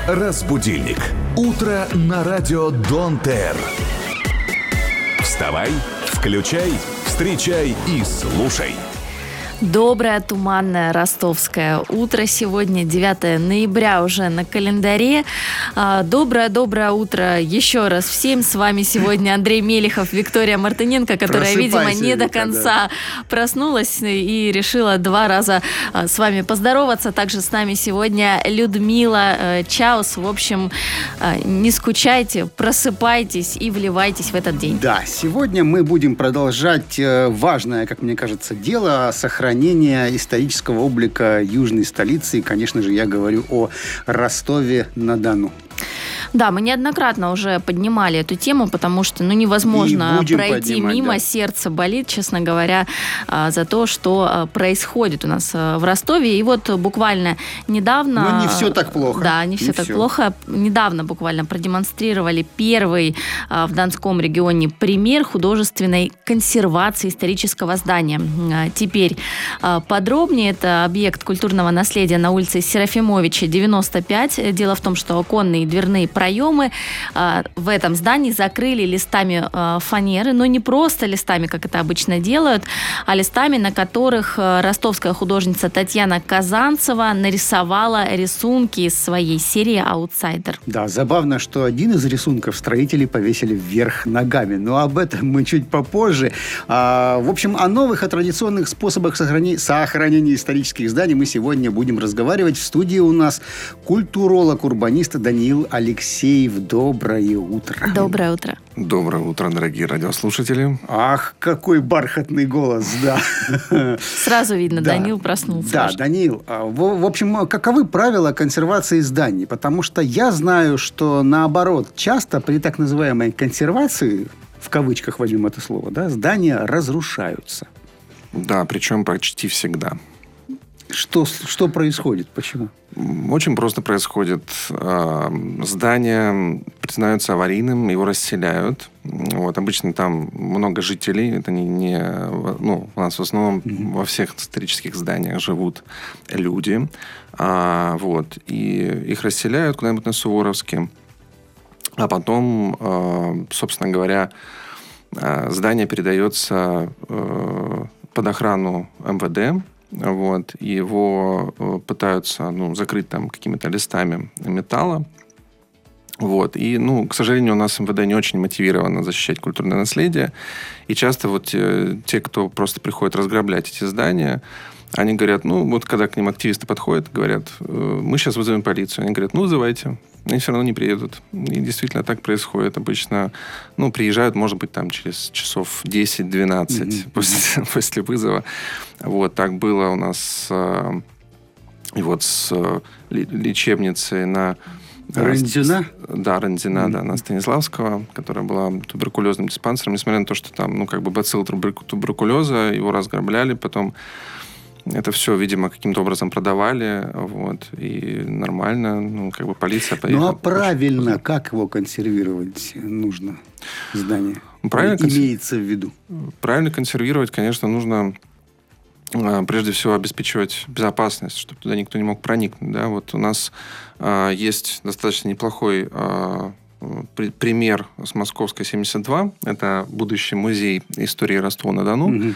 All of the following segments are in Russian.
Разбудильник. Утро на радио Дон ТР. Вставай, включай, встречай и слушай. Доброе туманное ростовское утро. Сегодня 9 ноября уже на календаре. Доброе утро еще раз всем. С вами сегодня Андрей Мелехов, Виктория Мартыненко, которая, видимо, не до конца проснулась и решила 2 раза с вами поздороваться. Также с нами сегодня Людмила Чаус. В общем, не скучайте, просыпайтесь и вливайтесь в этот день. Да, сегодня мы будем продолжать важное, как мне кажется, дело сохранения исторического облика южной столицы. И, конечно же, я говорю о Ростове-на-Дону. Да, мы неоднократно уже поднимали эту тему, потому что невозможно пройти мимо. Да. Сердце болит, честно говоря, за то, что происходит у нас в Ростове. И вот буквально недавно... Но не все так плохо. Да, не все так плохо. Недавно буквально продемонстрировали первый в Донском регионе пример художественной консервации исторического здания. Теперь подробнее. Это объект культурного наследия на улице Серафимовича, 95. Дело в том, что оконные и дверные проемы в этом здании закрыли листами фанеры, но не просто листами, как это обычно делают, а листами, на которых ростовская художница Татьяна Казанцева нарисовала рисунки из своей серии «Аутсайдер». Да, забавно, что один из рисунков строители повесили вверх ногами, но об этом мы чуть попозже. В общем, о новых и традиционных способах сохранения исторических зданий мы сегодня будем разговаривать. В студии у нас культуролог-урбанист Даниил Алексеев. Доброе утро. Доброе утро. Доброе утро, дорогие радиослушатели. Ах, какой бархатный голос, да. Сразу видно, Даниил проснулся. Да, Даниил. В общем, каковы правила консервации зданий? Потому что я знаю, что наоборот, часто при так называемой консервации, в кавычках возьмем это слово, да, здания разрушаются. Да, причем почти всегда. Что происходит? Почему? Очень просто происходит. Здание признается аварийным, его расселяют. Вот, обычно там много жителей. Это у нас в основном во всех исторических зданиях живут люди. И их расселяют куда-нибудь на Суворовске. А потом, собственно говоря, здание передается под охрану МВД. Его пытаются закрыть там какими-то листами металла. И, к сожалению, у нас МВД не очень мотивировано защищать культурное наследие. И часто те, кто просто приходит разграблять эти здания, они говорят, когда к ним активисты подходят, говорят, мы сейчас вызовем полицию. Они говорят, вызывайте. Они все равно не приедут. И действительно так происходит. Обычно, приезжают, может быть, там через часов 10-12 после вызова. Так было у нас с лечебницей на... Рандзина? Да, Рандзина, на Станиславского, которая была туберкулезным диспансером. Несмотря на то, что там, бацилл туберкулеза, его разграбляли, потом это все, видимо, каким-то образом продавали, и нормально, полиция поехала. Правильно, как его консервировать нужно, здание? Имеется в виду? Правильно консервировать, конечно, нужно прежде всего обеспечивать безопасность, чтобы туда никто не мог проникнуть. Да? У нас есть достаточно неплохой пример с Московской 72. Это будущий музей истории Ростова-на-Дону.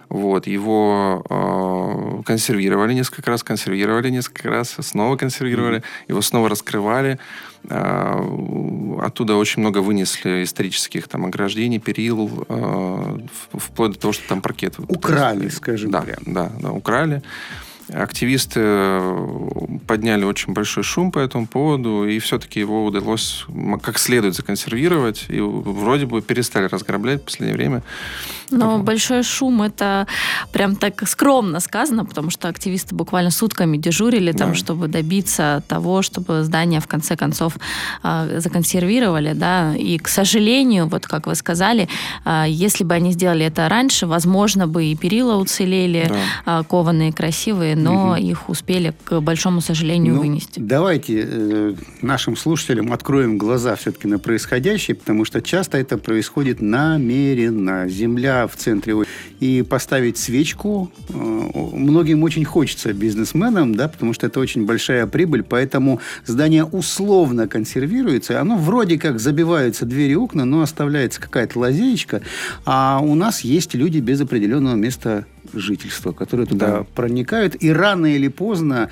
Его консервировали несколько раз, снова консервировали, его снова раскрывали. Оттуда очень много вынесли исторических ограждений, перил, вплоть до того, что там паркет. Украли, скажем прямо. Да, украли. Активисты подняли очень большой шум по этому поводу, и все-таки его удалось как следует законсервировать, и вроде бы перестали разграблять в последнее время. Но большой шум — это прям так скромно сказано, потому что активисты буквально сутками дежурили там, чтобы добиться того, чтобы здание в конце концов законсервировали, да, и, к сожалению, как вы сказали, если бы они сделали это раньше, возможно бы и перила уцелели, кованые, красивые, но их успели, к большому сожалению, сожалению, вынести. Давайте нашим слушателям откроем глаза все-таки на происходящее, потому что часто это происходит намеренно. Земля в центре. И поставить свечку многим очень хочется, бизнесменам, да, потому что это очень большая прибыль, поэтому здание условно консервируется, оно вроде как забиваются двери и окна, но оставляется какая-то лазеечка, а у нас есть люди без определенного места жительства, которые туда проникают, и рано или поздно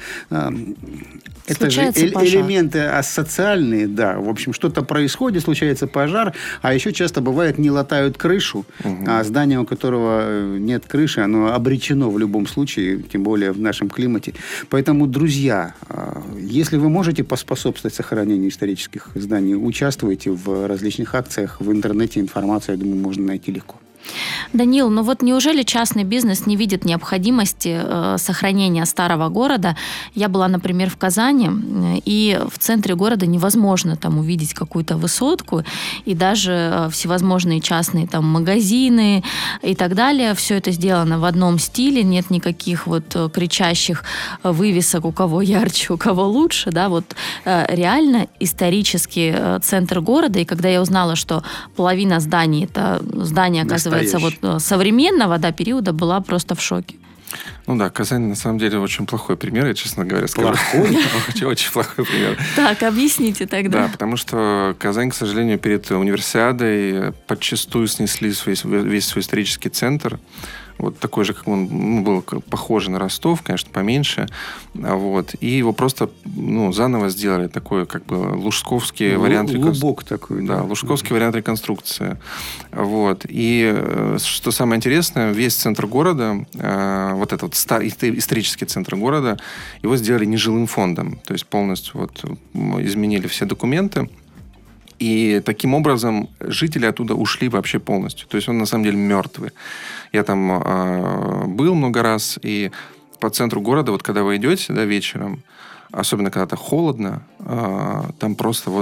это же элементы асоциальные, да, в общем, что-то происходит, случается пожар, а еще часто бывает не латают крышу, а здание, у которого нет крыши, оно обречено в любом случае, тем более в нашем климате. Поэтому, друзья, если вы можете поспособствовать сохранению исторических зданий, участвуйте в различных акциях, в интернете информацию, я думаю, можно найти легко. Даниил, ну вот неужели частный бизнес не видит необходимости сохранения старого города? Я была, например, в Казани, и в центре города невозможно там увидеть какую-то высотку, и даже всевозможные частные там магазины и так далее. Все это сделано в одном стиле, нет никаких вот кричащих вывесок, у кого ярче, у кого лучше, да, вот реально исторический центр города, и когда я узнала, что половина зданий, это здание, оказывается, вот современного, да, периода, была просто в шоке. Ну да, Казань на самом деле очень плохой пример, я, честно говоря, скажу. Очень плохой пример. Так, объясните тогда. Да, потому что Казань, к сожалению, перед универсиадой подчастую снесли весь свой исторический центр. Вот такой же, как он был похожий на Ростов, конечно, поменьше. Вот. И его просто заново сделали. Такой, как бы, лужсковский вариант реконструкции. Лубок такой. Да, лужсковский вариант реконструкции. Вот. И что самое интересное, весь центр города, вот этот исторический центр города, его сделали нежилым фондом. То есть полностью вот изменили все документы. И таким образом жители оттуда ушли вообще полностью. То есть он на самом деле мертвый. Я там был много раз, и по центру города, вот когда вы идете, да, вечером, особенно когда-то холодно, там просто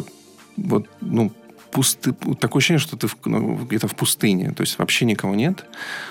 такое ощущение, что ты где-то в пустыне. То есть вообще никого нет.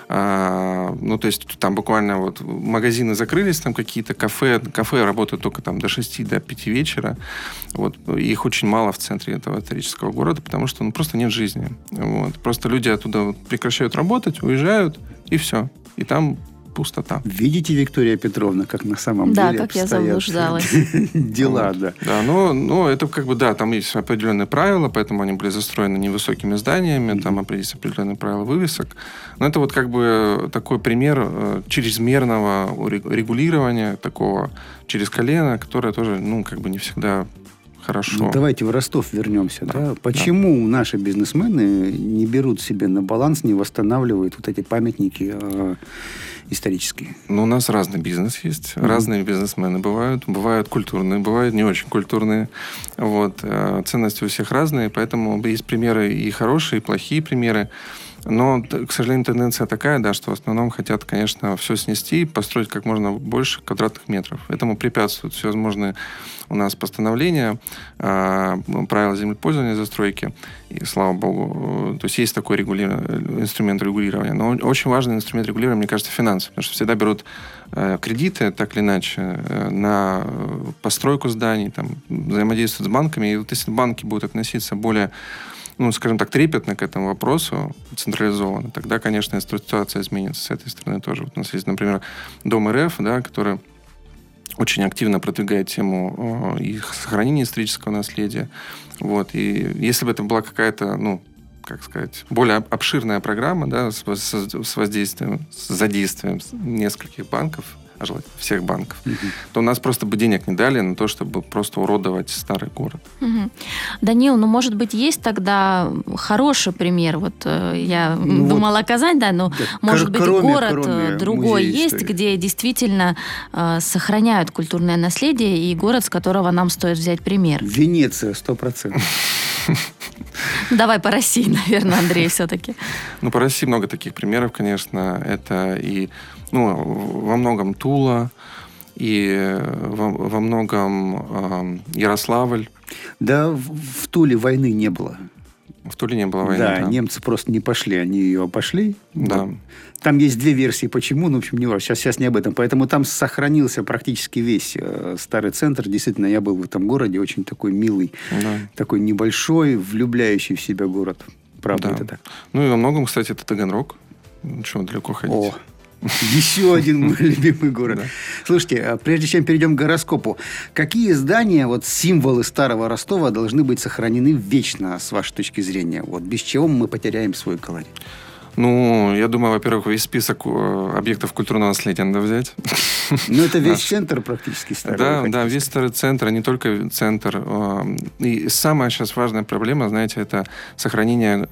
То есть там буквально вот магазины закрылись, там какие-то кафе работают только там до 6, до 5 вечера. Вот. Их очень мало в центре этого исторического города, потому что просто нет жизни. Вот. Просто люди оттуда прекращают работать, уезжают, и все. И там пустота. Видите, Виктория Петровна, как на самом деле обстоят, как я заблуждалась. Дела, да. Да, но это как бы, да, там есть определенные правила, поэтому они были застроены невысокими зданиями, там есть определенные правила вывесок. Но это вот как бы такой пример чрезмерного регулирования, такого через колено, которое тоже, как бы не всегда хорошо. Давайте в Ростов вернемся. Да? Почему наши бизнесмены не берут себе на баланс, не восстанавливают вот эти памятники исторические? У нас разный бизнес есть. Разные бизнесмены бывают. Бывают культурные, бывают не очень культурные. Вот. Ценности у всех разные, поэтому есть примеры и хорошие, и плохие примеры. Но, к сожалению, тенденция такая, да, что в основном хотят, конечно, все снести и построить как можно больше квадратных метров. Этому препятствуют всевозможные у нас постановления, правила землепользования, застройки. И, слава богу, то есть есть такой инструмент регулирования. Но очень важный инструмент регулирования, мне кажется, финансы. Потому что всегда берут кредиты, так или иначе, на постройку зданий, там, взаимодействуют с банками. И вот если банки будут относиться более, скажем так, трепетно к этому вопросу, централизованно, тогда, конечно, ситуация изменится с этой стороны тоже. Вот у нас есть, например, Дом РФ, да, который очень активно продвигает тему и сохранения исторического наследия. Вот. И если бы это была какая-то, более обширная программа, да, с задействием нескольких банков, а желательно всех банков, то у нас просто бы денег не дали на то, чтобы просто уродовать старый город. Даниил, может быть, есть тогда хороший пример? Вот я думала Казань, да, но может быть город другой есть, где действительно сохраняют культурное наследие, и город, с которого нам стоит взять пример. Венеция, 100%. Давай по России, наверное, Андрей, все-таки. По России много таких примеров, конечно. Это и во многом Тула, и во многом Ярославль. Да, в Туле войны не было. В Туле не было войны. Да, немцы просто не пошли, они ее обошли. Да. Вот. Там есть две версии, почему, ну, в общем, не важно, сейчас не об этом. Поэтому там сохранился практически весь старый центр. Действительно, я был в этом городе, очень такой милый, такой небольшой, влюбляющий в себя город. Правда, это так. Ну, и во многом, кстати, это Таганрог. Чего далеко ходить? Еще один мой любимый город. Слушайте, прежде чем перейдем к гороскопу, какие здания, вот символы старого Ростова, должны быть сохранены вечно, с вашей точки зрения? Вот без чего мы потеряем свой колорит? Ну, я думаю, во-первых, весь список объектов культурного наследия надо взять. Ну, это весь центр практически старый. Да, весь старый центр, а не только центр. И самая сейчас важная проблема, знаете, это сохранение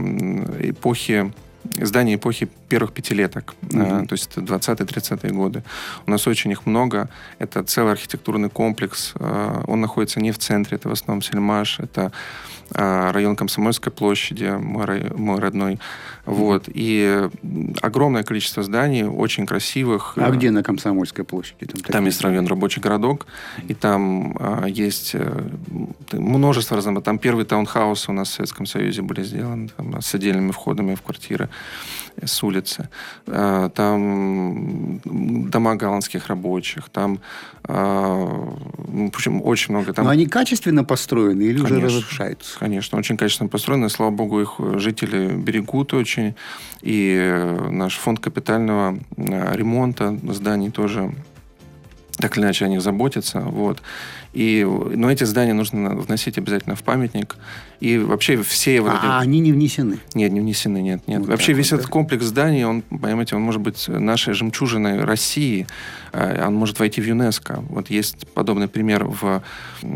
зданий эпохи первых пятилеток, то есть это 20-30-е годы. У нас очень их много. Это целый архитектурный комплекс. Он находится не в центре, это в основном Сельмаш, это район Комсомольской площади, мой родной. Вот. И огромное количество зданий, очень красивых. А где на Комсомольской площади? Там есть район Рабочий городок, и там есть множество разных. Там первые таунхаусы у нас в Советском Союзе были сделаны там, с отдельными входами в квартиры с улицы. Там дома голландских рабочих. Там, в общем, очень много. Там... Но они качественно построены или уже разрушаются? Конечно, очень качественно построены. Слава богу, их жители берегут очень. И наш фонд капитального ремонта зданий тоже так или иначе о них заботится. Вот. Но эти здания нужно вносить обязательно в памятник. И вообще все... они не внесены? Нет, не внесены, нет. Вот вообще весь этот комплекс зданий, он, понимаете, он может быть нашей жемчужиной России. Он может войти в ЮНЕСКО. Вот есть подобный пример в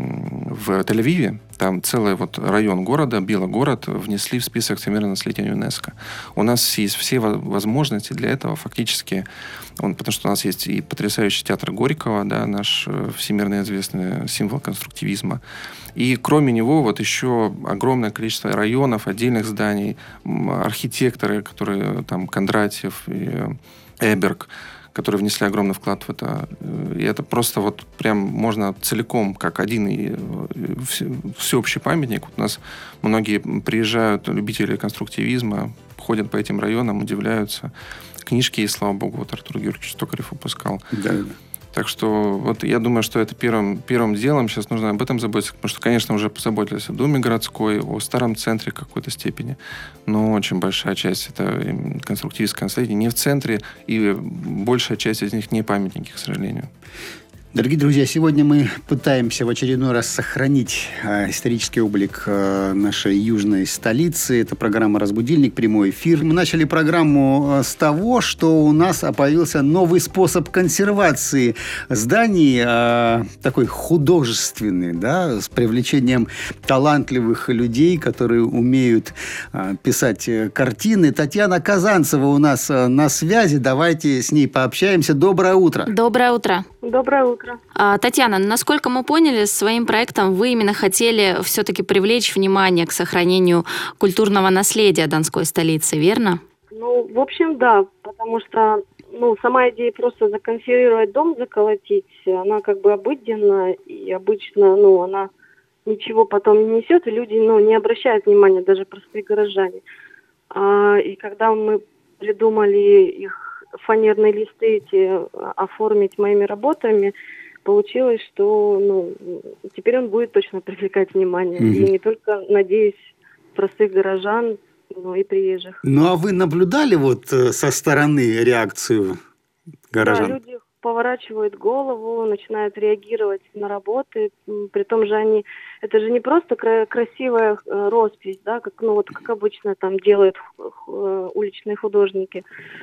Тель-Авиве. Там целый район города, Белогород, внесли в список всемирного наследия ЮНЕСКо. У нас есть все возможности для этого фактически. Потому что у нас есть и потрясающий театр Горького, да, наш всемирно известный символ конструктивизма. И кроме него еще огромное количество районов, отдельных зданий, архитекторы, которые там Кондратьев и Эберг, которые внесли огромный вклад в это. И это просто прям можно целиком, как один всеобщий памятник. У нас многие приезжают, любители конструктивизма, ходят по этим районам, удивляются. Книжки есть, слава богу, Артур Георгиевич Токарев выпускал. Да. Так что я думаю, что это первым делом. Сейчас нужно об этом заботиться. Потому что, конечно, уже позаботились о Думе городской, о старом центре в какой-то степени. Но очень большая часть это конструктивистское наследие не в центре. И большая часть из них не памятники, к сожалению. Дорогие друзья, сегодня мы пытаемся в очередной раз сохранить исторический облик нашей южной столицы. Это программа «Разбудильник», прямой эфир. Мы начали программу с того, что у нас появился новый способ консервации зданий, такой художественный, да, с привлечением талантливых людей, которые умеют писать картины. Татьяна Казанцева у нас на связи. Давайте с ней пообщаемся. Доброе утро. Доброе утро. Доброе утро. Татьяна, насколько мы поняли, своим проектом вы именно хотели все-таки привлечь внимание к сохранению культурного наследия Донской столицы, верно? Ну, в общем, да, потому что сама идея просто законсервировать дом, заколотить, она как бы обыденна, и обычно, она ничего потом не несет, и люди, не обращают внимания, даже простые горожане. И когда мы придумали их фанерные листы эти оформить моими работами, получилось, что теперь он будет точно привлекать внимание. И не только, надеюсь, простых горожан, но и приезжих. А вы наблюдали со стороны реакцию горожан? Да, люди поворачивают голову, начинают реагировать на работы. Притом же это же не просто красивая роспись, да, как обычно там делают уличные художники.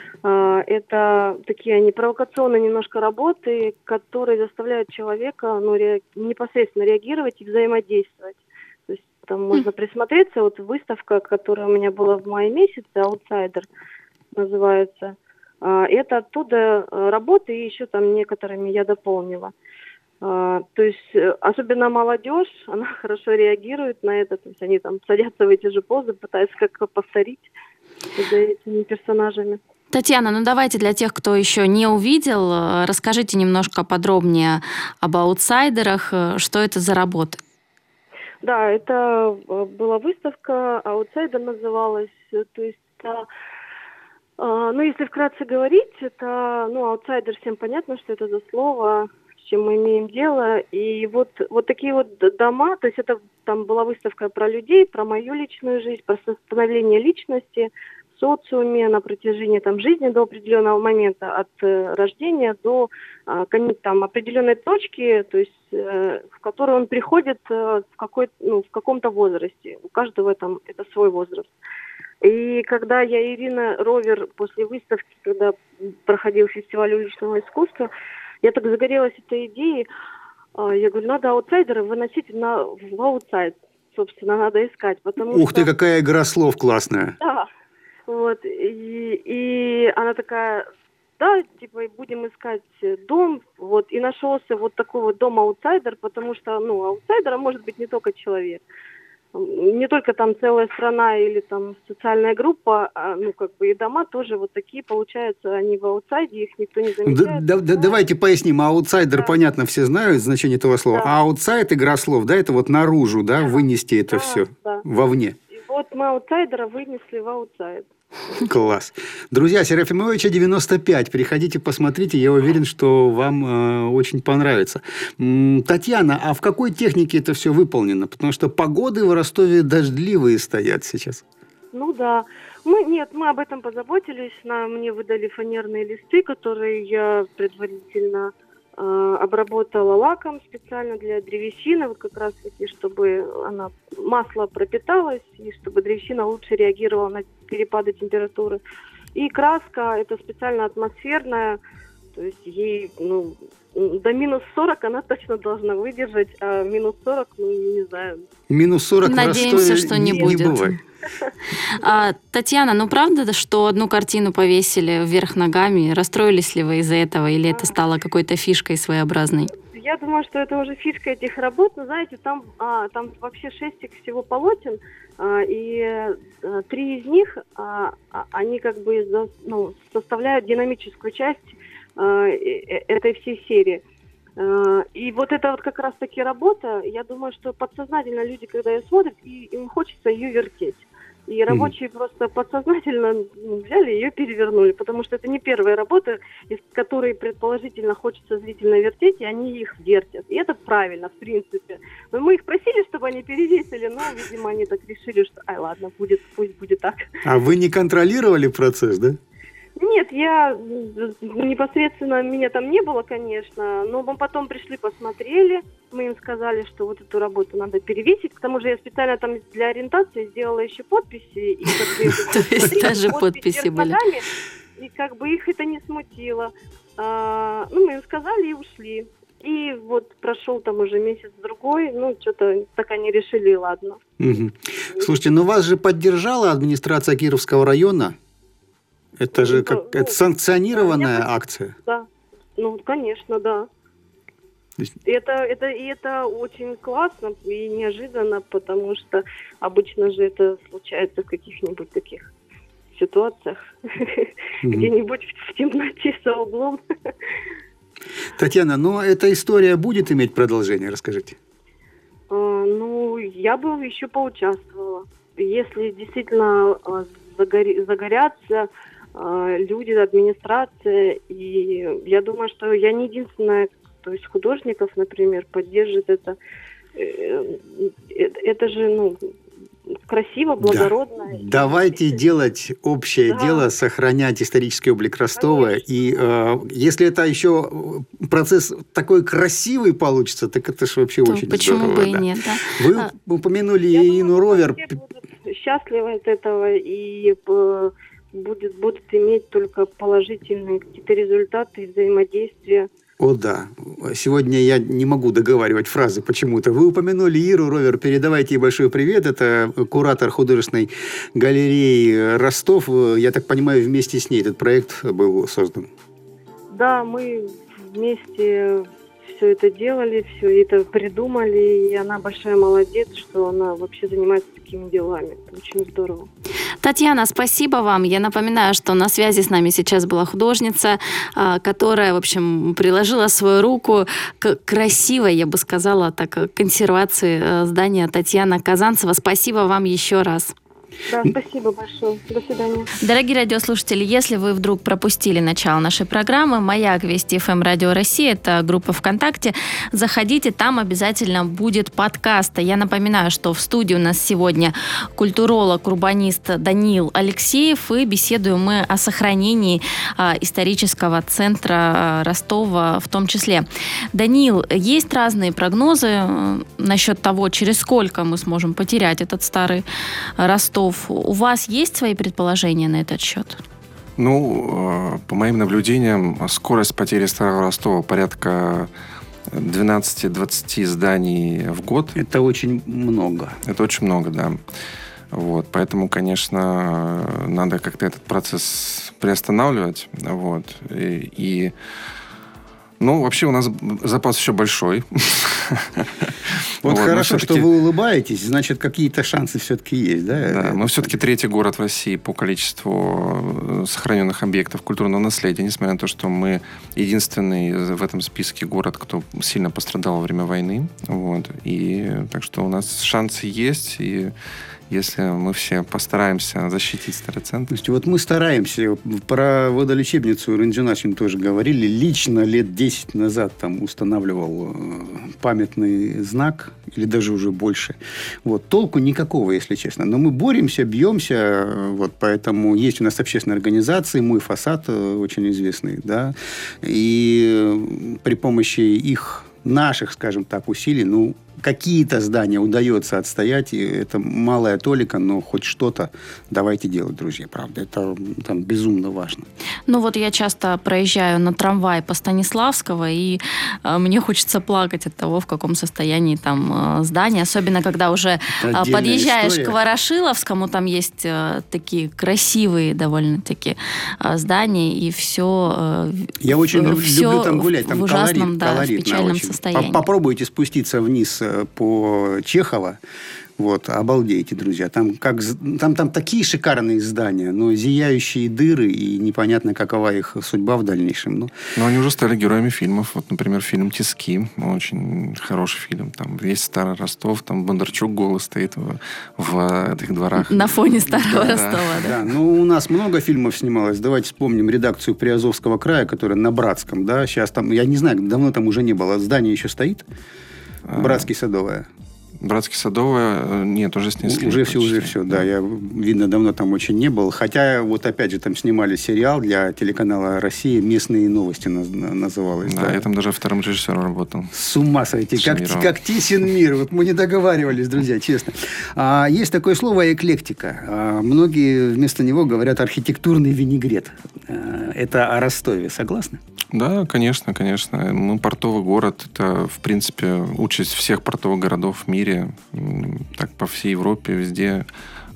Это такие они провокационные немножко работы, которые заставляют человека непосредственно реагировать и взаимодействовать. То есть там можно присмотреться. Выставка, которая у меня была в мае месяце, «Аутсайдер» называется. Это оттуда работы, и еще там некоторыми я дополнила. То есть особенно молодежь, она хорошо реагирует на это. То есть они там садятся в эти же позы, пытаются как-то повторить за этими персонажами. Татьяна, давайте для тех, кто еще не увидел, расскажите немножко подробнее об «Аутсайдерах». Что это за работы? Да, это была выставка, «Аутсайдер» называлась. То есть, ну, если вкратце говорить, это, ну, аутсайдер, всем понятно, что это за слово, с чем мы имеем дело. И вот такие вот дома, то есть это там была выставка про людей, про мою личную жизнь, про становление личности в социуме на протяжении там жизни до определенного момента, от рождения до там определенной точки, то есть в которую он приходит в каком-то возрасте. У каждого там это свой возраст. И когда я, Ирина Ровер, после выставки, когда проходил фестиваль уличного искусства, я так загорелась этой идеей. Я говорю, надо аутсайдера выносить в аутсайд. Собственно, надо искать. Ух ты, какая игра слов классная. Да. Вот. И она такая, да, типа, будем искать дом. Вот. И нашелся вот такой вот дом-аутсайдер, потому что, ну, аутсайдером может быть не только человек. Не только там целая страна или там социальная группа, ну, как бы и дома тоже вот такие, получаются, они в аутсайде, их никто не замечает. Давайте поясним. Аутсайдер, понятно, все знают значение этого слова. Да. А аутсайд, игра слов, да, это вот наружу, да, вынести это все вовне. И вот мы аутсайдера вынесли в аутсайд. Класс. Друзья, Серафимовича 95. Приходите, посмотрите. Я уверен, что вам очень понравится. Татьяна, а в какой технике это все выполнено? Потому что погоды в Ростове дождливые стоят сейчас. Ну да. Мы об этом позаботились. Мне выдали фанерные листы, которые я предварительно обработала лаком специально для древесины, вот как раз таки, чтобы масло пропиталось и чтобы древесина лучше реагировала на перепады температуры. И краска, это специально атмосферная, то есть ей, ну, до минус 40 она точно должна выдержать, а минус 40, ну, не знаю. Минус 40 Надеемся, в Ростове что не будет. Бывает. Татьяна, ну правда, что одну картину повесили вверх ногами? Расстроились ли вы из-за этого, или это стало какой-то фишкой своеобразной? Я думаю, что это уже фишка этих работ. Но, знаете, там вообще 6 всего полотен, и 3 из них, они как бы составляют динамическую часть этой всей серии. И вот это вот как раз-таки работа, я думаю, что подсознательно люди, когда ее смотрят, им хочется ее вертеть. И рабочие просто подсознательно взяли ее и перевернули, потому что это не первая работа, из которой предположительно хочется зрительно вертеть, и они их вертят. И это правильно, в принципе. Но мы их просили, чтобы они перевесили, но, видимо, они так решили, что, ладно, пусть будет так. А вы не контролировали процесс, да? Нет, я непосредственно, меня там не было, конечно, но мы потом пришли, посмотрели, мы им сказали, что вот эту работу надо перевесить, к тому же я специально там для ориентации сделала еще подписи. То есть даже подписи были. И как бы их это не смутило. Ну, мы им сказали и ушли. И вот прошел там уже месяц-другой, ну, что-то так они решили, ладно. Слушайте, но вас же поддержала администрация Кировского района? Это же это санкционированная акция. Да, ну, конечно, да. Это очень классно и неожиданно, потому что обычно же это случается в каких-нибудь таких ситуациях, где-нибудь в темноте за углом. Татьяна, но эта история будет иметь продолжение, расскажите. Ну, я бы еще поучаствовала. Если действительно загорятся люди, администрация, и я думаю, что я не единственная, то есть художников, например, поддержит это. Это же, ну, красиво, благородно. Да. Давайте делать общее дело, сохранять исторический облик Ростова. Конечно. И если это еще процесс такой красивый получится, так это же вообще очень почему здорово. Почему бы и нет, да? Вы упомянули Ирину Ровер. Все будут счастливы от этого и будут иметь только положительные какие-то результаты взаимодействия. О, да. Сегодня я не могу договаривать фразы почему-то. Вы упомянули Иру Ровер. Передавайте ей большой привет. Это куратор художественной галереи Ростов. Я так понимаю, вместе с ней этот проект был создан. Да, мы вместе все это делали, все это придумали. И она большая молодец, что она вообще занимается такими делами. Это очень здорово. Татьяна, спасибо вам. Я напоминаю, что на связи с нами сейчас была художница, которая, в общем, приложила свою руку к красивой, я бы сказала, так, консервации здания. Татьяна Казанцева. Спасибо вам еще раз. Да, спасибо большое. До свидания. Дорогие радиослушатели, если вы вдруг пропустили начало нашей программы, «Маяк Вести ФМ Радио Россия», это группа ВКонтакте, заходите, там обязательно будет подкаст. Я напоминаю, что в студии у нас сегодня культуролог, урбанист Даниил Алексеев, и беседуем мы о сохранении исторического центра Ростова в том числе. Даниил, есть разные прогнозы насчет того, через сколько мы сможем потерять этот старый Ростов. У вас есть свои предположения на этот счет? Ну, по моим наблюдениям, скорость потери старого Ростова порядка 12-20 зданий в год. Это очень много. Это очень много, да. Вот, поэтому, конечно, надо как-то этот процесс приостанавливать. Вот. Ну, вообще у нас запас еще большой. Вот хорошо, что вы улыбаетесь, значит, какие-то шансы все-таки есть, да? Да, мы все-таки третий город в России по количеству сохраненных объектов культурного наследия, несмотря на то, что мы единственный в этом списке город, кто сильно пострадал во время войны. Вот. И так что у нас шансы есть, и если мы все постараемся защитить старый центр. То есть вот мы стараемся. Про водолечебницу Рынджиначин тоже говорили. Лично лет 10 назад там устанавливал памятный знак, или даже уже больше. Вот. Толку никакого, если честно. Но мы боремся, бьемся. Вот. Поэтому есть у нас общественные организации. «Мой фасад» очень известный. Да? И при помощи их, наших, скажем так, усилий, какие-то здания удается отстоять, и это малая толика, но хоть что-то давайте делать, друзья, правда. Это там безумно важно. Ну вот я часто проезжаю на трамвай по Станиславского, и мне хочется плакать от того, в каком состоянии там здание, особенно когда уже подъезжаешь к Ворошиловскому, там есть такие красивые довольно-таки здания, и все. Я очень люблю там гулять, там в ужасном, колорит, в печальном состоянии. Попробуйте спуститься вниз по Чехова. Вот, обалдейте, друзья. Там такие шикарные здания, но зияющие дыры, и непонятно, какова их судьба в дальнейшем. Но они уже стали героями фильмов. Вот, например, фильм «Тиски». Очень хороший фильм. Там весь старый Ростов, там Бондарчук голый стоит в этих дворах. На фоне старого Ростова, да. Да, у нас много фильмов снималось. Давайте вспомним редакцию Приазовского края, которая на Братском, да. Сейчас там, я не знаю, давно там уже не было. Здание еще стоит? Братский, Садовое. Братский, Садовое, нет, уже снесли. Уже все, да. Я, видно, давно там очень не был. Хотя, вот опять же, там снимали сериал для телеканала «Россия», «Местные новости» называлось. Да, я там даже вторым режиссером работал. С ума сойти, как тесен мир. Вот мы не договаривались, друзья, честно. Есть такое слово «эклектика». Многие вместо него говорят «архитектурный винегрет». Это о Ростове, согласны? Да, конечно. Мы портовый город. Это, в принципе, участь всех портовых городов в мире. Так, по всей Европе, везде.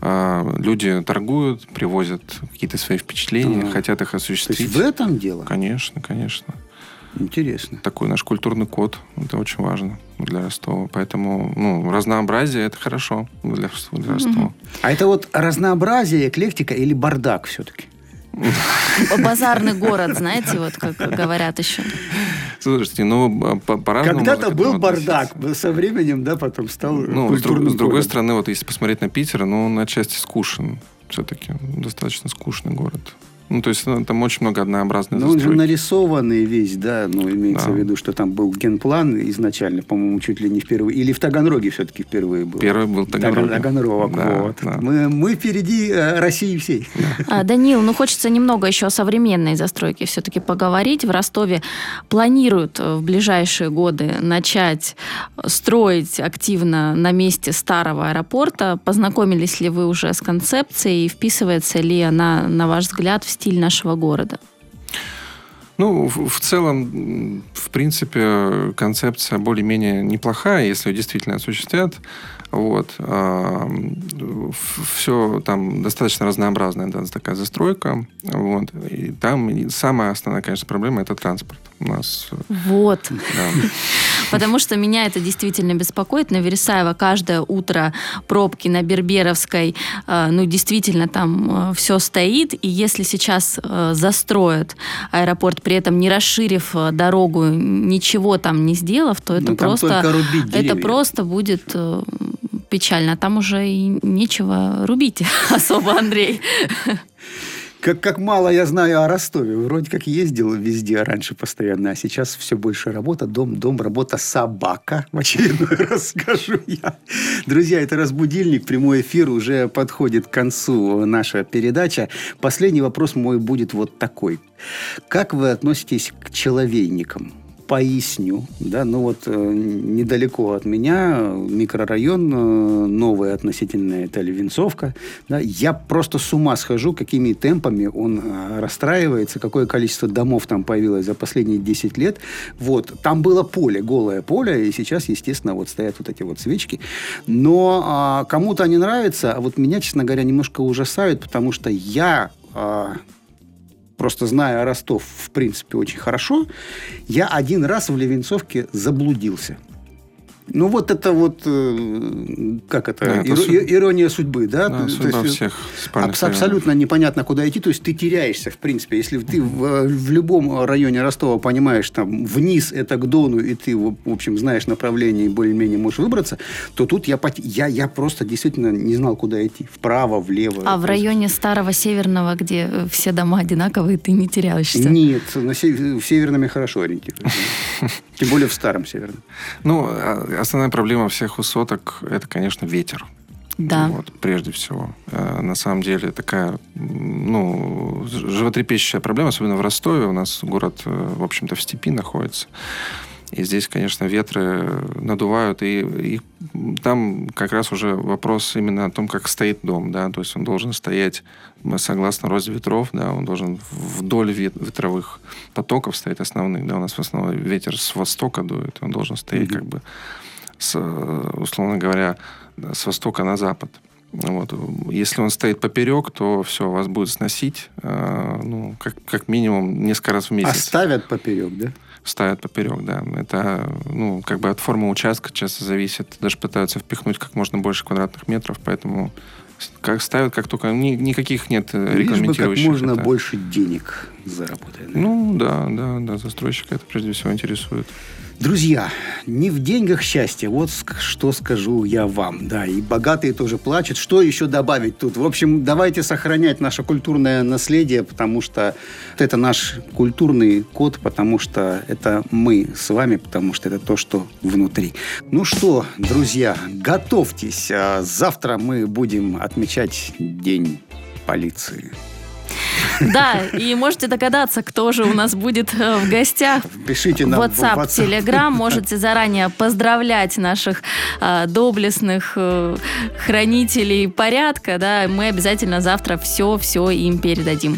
Люди торгуют, привозят какие-то свои впечатления, хотят их осуществить. То есть в этом дело? Конечно. Интересно. Такой наш культурный код. Это очень важно для Ростова. Поэтому разнообразие – это хорошо для Ростова. А это вот разнообразие, эклектика или бардак все-таки? Базарный город, знаете, вот как говорят еще. Слушайте, по-разному. Когда-то был бардак, со временем, да, потом стал культурным с другой стороны, вот если посмотреть на Питер, он отчасти скучен. Все-таки достаточно скучный город. То есть там очень много однообразной застройки. Он же нарисованный весь, да, имеется в виду, что там был генплан изначально, по-моему, чуть ли не впервые. Или в Таганроге все-таки впервые был. Первый был Таганрог. Таганрог, вот. Да. Мы впереди России всей. Даниил, хочется немного еще о современной застройке все-таки поговорить. В Ростове планируют в ближайшие годы начать строить активно на месте старого аэропорта. Познакомились ли вы уже с концепцией и вписывается ли она, на ваш взгляд, в стиль нашего города? В целом, в принципе, концепция более-менее неплохая, если ее действительно осуществят. Вот. Все там достаточно разнообразная, да, такая застройка. Вот. И там самая основная, конечно, проблема – это транспорт. У нас... Вот. Да. Потому что меня это действительно беспокоит. На Вересаево каждое утро пробки на Берберовской, действительно там все стоит. И если сейчас застроят аэропорт, при этом не расширив дорогу, ничего там не сделав, то это просто будет печально. Там уже и нечего рубить особо, Андрей. Как мало я знаю о Ростове. Вроде как ездил везде раньше постоянно, а сейчас все больше работа, дом, работа, собака. В очередной раз скажу я. Друзья, это «Разбудильник». Прямой эфир уже подходит к концу наша передача. Последний вопрос мой будет вот такой. Как вы относитесь к человейникам? Поясню. Да, недалеко от меня микрорайон, новый относительно, это Левенцовка. Да, я просто с ума схожу, какими темпами он расстраивается, какое количество домов там появилось за последние 10 лет. Там было поле, голое поле, и сейчас, естественно, стоят эти свечки. Но кому-то они нравятся, а меня, честно говоря, немножко ужасают, потому что я... просто зная Ростов, в принципе, очень хорошо, я один раз в Левенцовке заблудился. Ирония судьбы, да? Да, судьба всех спальных районов. Абсолютно непонятно, куда идти. То есть, ты теряешься, в принципе. Если ты в любом районе Ростова понимаешь, там, вниз это к Дону, и ты, в общем, знаешь направление и более-менее можешь выбраться, то тут я просто действительно не знал, куда идти. Вправо, влево. А в районе Старого Северного, где все дома одинаковые, ты не теряешься? Нет, в Северном я хорошо ориентируюсь. Тем более в Старом Северном. Основная проблема всех высоток – это, конечно, ветер. Да. Прежде всего. На самом деле такая, животрепещущая проблема, особенно в Ростове. У нас город, в общем-то, в степи находится. И здесь, конечно, ветры надувают. И там как раз уже вопрос именно о том, как стоит дом. Да? То есть он должен стоять, согласно розе ветров, да, он должен вдоль ветровых потоков стоять основных. Да? У нас в основном ветер с востока дует. Он должен стоять условно говоря, с востока на запад. Если он стоит поперек, то все, вас будет сносить, как минимум несколько раз в месяц. А ставят поперек, да? Ставят поперек, да. Это, от формы участка часто зависит. Даже пытаются впихнуть как можно больше квадратных метров, поэтому как ставят, как только... Никаких нет регламентирующих. Лишь бы как можно больше денег заработать. Да. Застройщика это прежде всего интересует. Друзья, не в деньгах счастье, вот что скажу я вам. Да, и богатые тоже плачут. Что еще добавить тут? В общем, давайте сохранять наше культурное наследие, потому что это наш культурный код, потому что это мы с вами, потому что это то, что внутри. Ну что, друзья, готовьтесь. Завтра мы будем отмечать День полиции. Да, и можете догадаться, кто же у нас будет в гостях. Пишите нам в WhatsApp, Telegram. Можете заранее поздравлять наших доблестных хранителей порядка. Да, мы обязательно завтра все им передадим.